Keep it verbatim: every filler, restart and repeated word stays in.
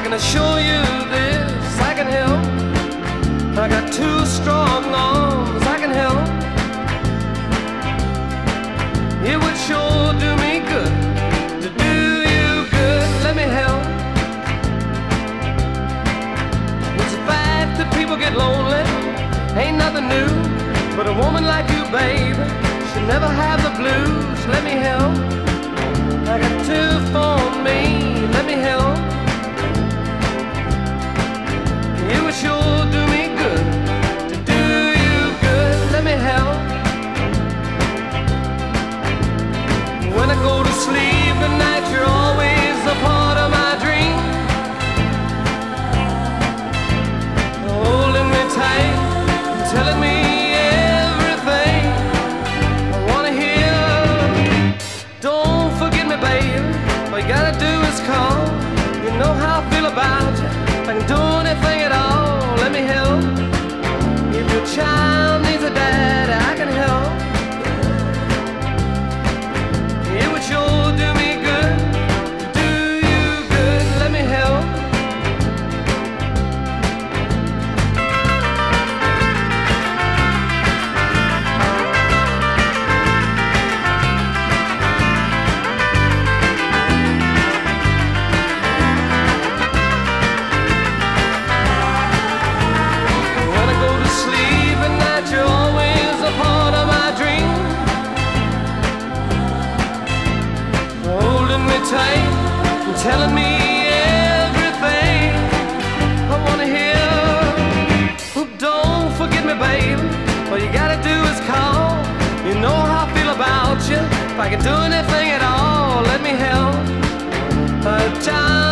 can assure you this, I can help. I got two strong arms, I can help. It would sure do me good to do you good. Let me help. It's a fact that people get lonely, ain't nothing new. But a woman like you, baby, should never have the blues. Let me help. I got two for me. Let me help. It would sure do me good to do you good. Let me help. When I go to sleep at night, you're always a part of my dream. Holding me tight, telling me everything I wanna hear. Don't forget me, baby. All you gotta do is call. You know how I feel about you. If I can do anything at all, let me help. If your child needs a daddy, I can help. It would sure do me good, do you good, let me help. When I go to sleep at night, you're always a part of my dream. Holding me tight and telling me everything I wanna hear. Oh, don't forget me, baby. All you gotta do is call. You know how I feel about you. If I can do anything at all, let me help. A child